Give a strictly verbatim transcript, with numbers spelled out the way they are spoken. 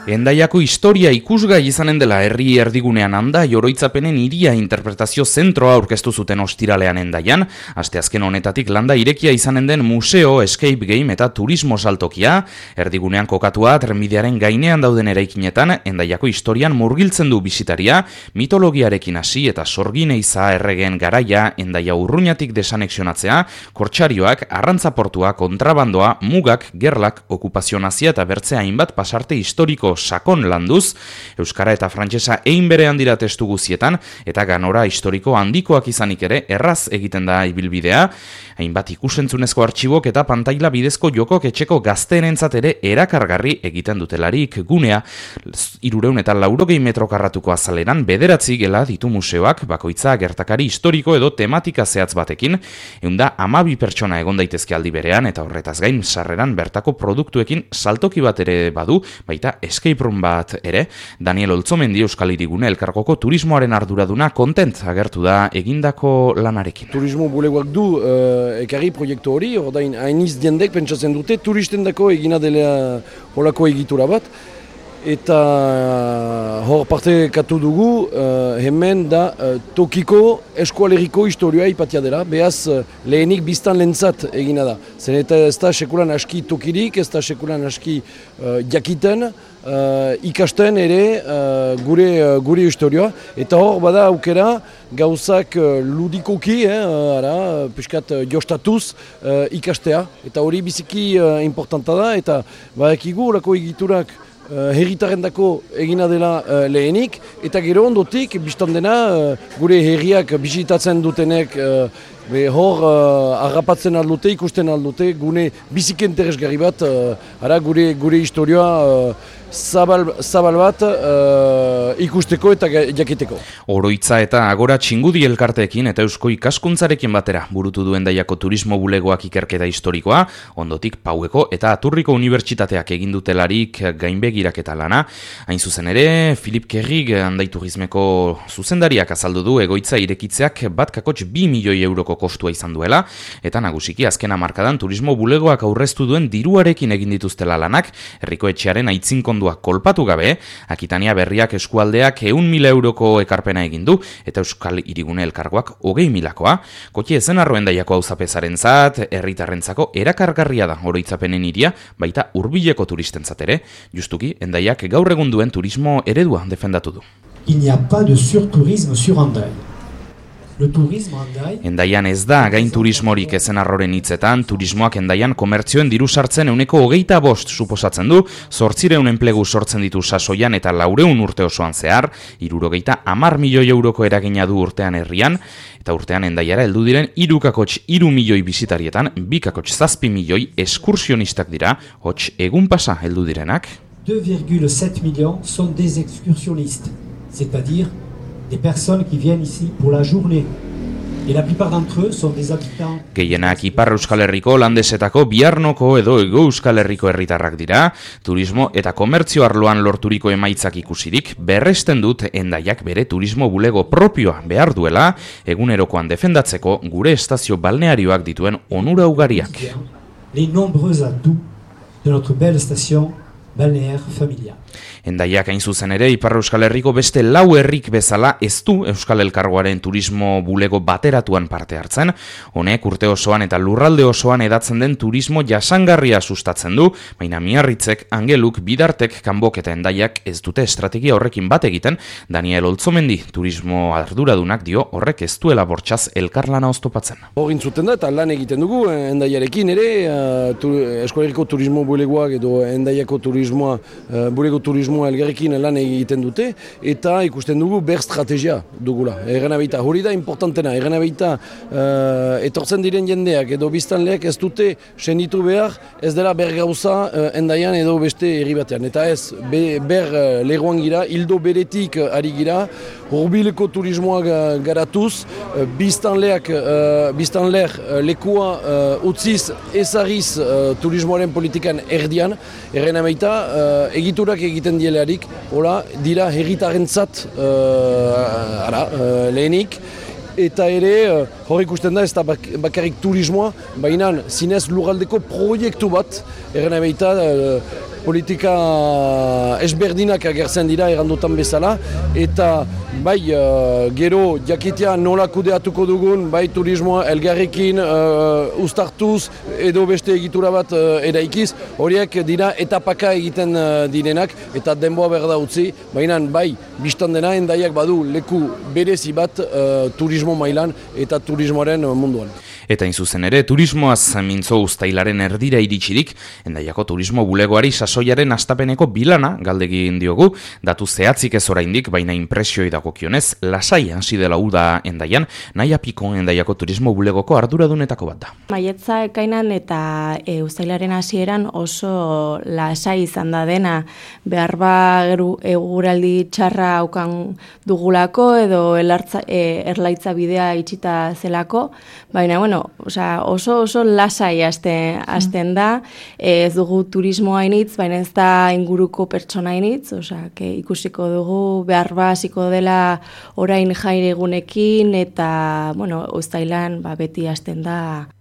Endaiako historia ikusgai izanen dela herri erdigunean handa oroitzapenen hiria interpretazio zentroa aurkeztu zuten ostiralean Endaian, asteazken honetatik landa irekia izanen den museo, escape game eta turismo saltokia, erdigunean kokatua trenbidearen gainean dauden eraikinetan Endaiako historian murgiltzen du bisitaria, mitologiarekin hasi eta sorgineiza erregen garaia Endaia urruñatik desanexionatzea, kortxarioak, arrantzaportua, kontrabandoa, mugak, gerlak, okupazio nazia eta bertzea hainbat pasarte historiko sakon landuz, euskara eta frantsesa ein berean dira testu guzietan, eta ganora historiko handikoak izanik ere erraz egiten da ibilbidea, hainbat ikusentzunezko artxibok eta pantaila bidezko jokok etxeko gazteenentzat ere erakargarri egiten dutelarik gunea, hirureun eta laurogei metro karratuko azaleran bederatzi gela ditu museoak, bakoitza gertakari historiko edo tematika zehatz batekin, eunda hamabi pertsona egon daitezke aldi berean, eta horretaz gain sarreran bertako produktuekin saltoki bat ere badu, baita escape room bat ere. Daniel Oltzomendi Euskal Hirigune elkargoko turismoaren arduraduna kontent agertu da egindako lanarekin. Turismo bulegoak du uh, ekarri proiektu hori, ordain hainiz diendek pentsatzen dute turistendako egina dela holako egitura bat, eta hor parte katu dugu uh, hemen da uh, tokiko eskualeriko historioa ipatia dela, behaz uh, lehenik biztan lentzat egina da. Zen eta ez da sekulan aski tokirik, ez da sekulan aski uh, jakiten, uh, ikasten ere uh, gure, uh, gure historioa, eta hor bada aukera gauzak uh, ludikoki, eh, ara, piskat uh, jostatuz uh, ikastea, eta hori biziki uh, importanta da, eta badakigu horako egiturak Uh, herritarrendako egina dela uh, lehenik, eta gero ondotik, biztan dena, uh, gure herriak bisitatzen dutenek uh, be, hor uh, harrapatzen aldute, ikusten aldute, gune biziki interesgarri bat, uh, ara gure, gure historioa uh, zabal, zabal bat uh, ikusteko eta jakiteko. Oroitza eta Agora Txingudi elkarteekin eta Eusko Ikaskuntzarekin batera burutu duen Endaiako turismo bulegoak ikerketa historikoa, ondotik Paueko eta Aturriko unibertsitateak egin dutelarik gainbegiraketa lana. Hain zuzen ere, Filip Kerrig Andai Turismeko zuzendariak azaldu du egoitza irekitzeak bat kakots bi milioi euroko kostua izan duela, eta nagusiki azken hamarkadan turismo bulegoak aurreztu duen diruarekin egin dituztela lanak, herriko etxearen aitzinkon kolpatu gabe, Akitania Berriak eskualdeak ehun mila euroko ekarpena egin du, eta Euskal Hirigune elkargoak hogei milakoa. Kotxe ezen arro Endaiako auzapezaren zat, herritarrentzako erakargarria da oroitzapenen hiria, baita hurbileko turistentzat ere, justuki Endaiak gaur egun duen turismo eredua defendatu du. Il n'y a pas de surtourisme sur Endai. Endaian ez da gain turismorik ezen arroren hitzetan, turismoak Endaian komertzioen diru sartzen euneko hogeita bost suposatzen du, zortzireun enplegu sortzen ditu sasoian eta laureun urte osoan zehar, hirurogeita hamar milioi euroko eragina du urtean herrian, eta urtean Endaiara heldu diren hiru kakots hiru milioi bisitarietan, bi kakots zazpi milioi eskursionistak dira, hots egun pasa heldu direnak. deux virgule sept millions sont des excursionnistes, c'est-à-dire des personnes qui viennent ici pour la journée. Et la plupart d'entre eux sont des habitants. Gehienak Ipar Euskal Herriko, Landesetako, Biarnoko edo Hego Euskal Herriko herritarrak dira, turismo eta komertzio arloan lorturiko emaitzak ikusirik, berresten dut Endaiak bere turismo bulego propioa behar duela, egunerokoan defendatzeko gure estazio balnearioak dituen onura ugariak. Les nombreux atouts de notre belle station balnéaire familiale. Endaiak hain zuzen ere, Ipar Euskal Herriko beste lau herrik bezala ez du Euskal Elkargoaren turismo bulego bateratuan parte hartzen. Honek urte osoan eta lurralde osoan edatzen den turismo jasangarria sustatzen du, baina Miarritzek, Angeluk, Bidartek, Kanbok eta Endaiak ez dute estrategia horrekin bat egiten. Daniel Oltzomendi turismo arduradunak dio horrek ez duela bortxaz elkarlana oztopatzen. Hor intzuten da eta lan egiten dugu Endaiarekin ere, uh, tu, Euskal Herriko turismo bulegoak edo Endaiako turismoa, uh, bulego turismo elgarrekin lan egiten dute, eta ikusten dugu ber strategia dugula. Erren abeita, hori da importantena, erren abeita uh, etortzen diren jendeak edo biztanleak ez dute senditu behar, ez dela ber gauza uh, Endaian edo beste herri batean. Eta ez, be, ber uh, leroan gira, hildo beretik uh, ari gira, hurbileko turismoa garatuz, uh, biztanleak, uh, biztanleak uh, lekua uh, utziz ezariz uh, turismoaren politikan erdian, erren abeita, uh, egiturak egiten dielarik, hola, dira herritarentzat uh, ara, uh, lehenik, eta ere uh, hor ikusten da ez da bak bakarrik turismoa, baina zinez lurraldeko proiektu bat, erren abeita uh, politika ezberdinak agertzen dira errandutan bezala, eta bai gero jakitea nola kudeatuko dugun, bai turismoa elgarrekin uh, ustartuz edo beste egitura bat uh, eraikiz, horiek dira etapaka egiten uh, direnak, eta denboa berda utzi, baina bai, biztan dena Hendaiak badu leku berezi bat uh, turismo mailan eta turismoaren munduan. Eta inzuzen ere, turismoaz mintzo uztailaren erdira iritsirik, Hendaiako turismo bulegoari sasoiaren astapeneko bilana galdegin diogu, datu zehatzik ez oraindik, baina impresioi dagokionez, lasai hasi dela uda Hendaian, Naia Piko Hendaiako turismo bulegoko arduradunetako bat da. Maiatza ekainan eta e, uztailaren hasieran oso lasai izan da dena, behar ba eguraldi txarra aukan dugulako edo elartza, e, erlaitza bidea itxita zelako, baina bueno, Osa, oso oso lasai hasten hasten da, ez dugu turismoa hainitz, baina ez da inguruko pertsona hainitz, osea, ikusiko dugu behar hasiko dela orain jaire egunekin eta, bueno, uztailan ba, beti hasten da